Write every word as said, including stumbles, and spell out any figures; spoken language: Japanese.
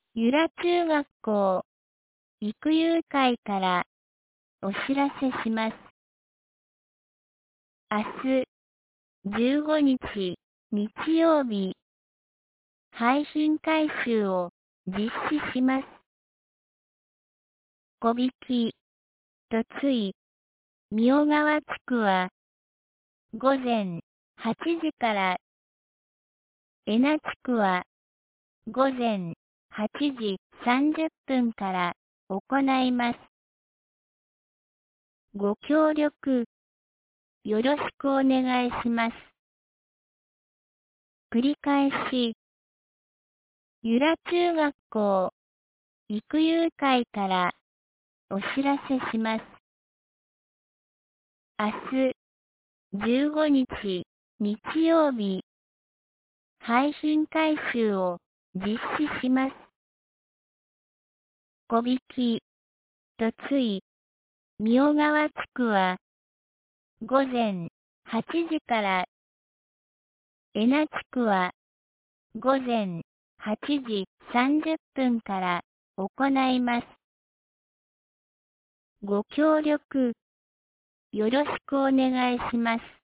由良中学校育遊会からお知らせします。明日じゅうごにち日曜日、廃品回収を実施します。小引とつい、明川地区はごぜんはちじから、江名地区はごぜんはちじさんじゅっぷんから行います。ご協力よろしくお願いします。繰り返し、由良中学校育遊会からお知らせします。明日じゅうごにち日曜日、廃品回収を実施します。小引とつい、明川地区はごぜんはちじから、江名地区はごぜんはちじさんじゅっぷんから行います。ご協力よろしくお願いします。